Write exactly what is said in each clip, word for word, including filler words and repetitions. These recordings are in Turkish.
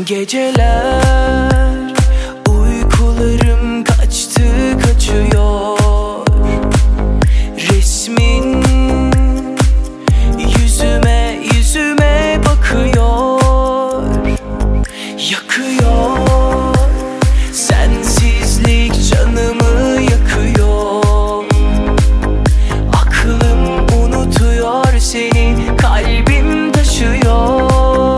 Geceler uykularım kaçtı kaçıyor. Resmin yüzüme yüzüme bakıyor. Yakıyor, sensizlik canımı yakıyor. Aklım unutuyor seni, kalbim taşıyor.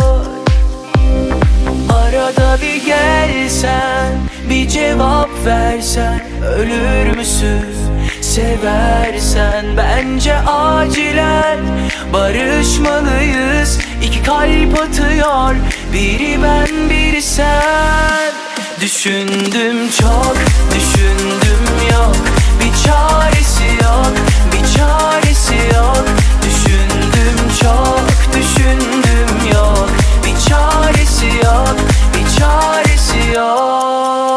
Arada bir gelsen, bir cevap versen, ölür müsün? Seversen bence acilen barışmalıyız. İki kalp atıyor, biri ben biri sen. Düşündüm çok, düşündüm yok, bir çaresi yok, bir çaresi yok. Düşündüm çok, düşündüm yok, bir çaresi yok, bir çaresi yok.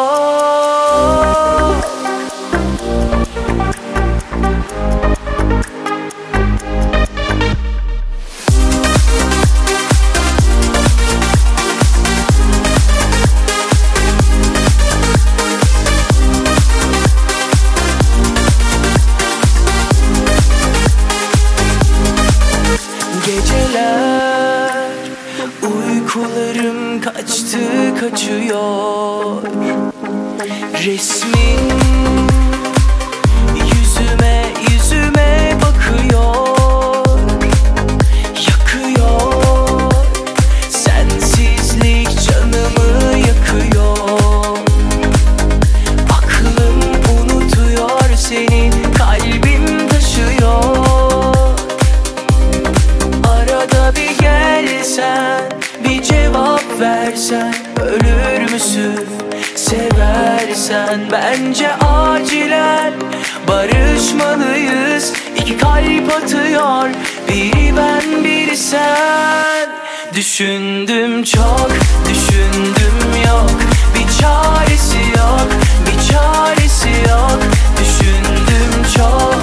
Geceler uykularım kaçtı kaçıyor. Resmin yüzüme yüzüme bakıyor. Yakıyor, sensizlik canımı yakıyor. Aklım unutuyor seni, kalbim taşıyor. Arada bir gelsen, bir cevap versen, ölür müsün? Seversen bence acilen barışmalıyız. İki kalp atıyor, biri ben biri sen. Düşündüm çok, düşündüm yok, bir çaresi yok, bir çaresi yok. Düşündüm çok,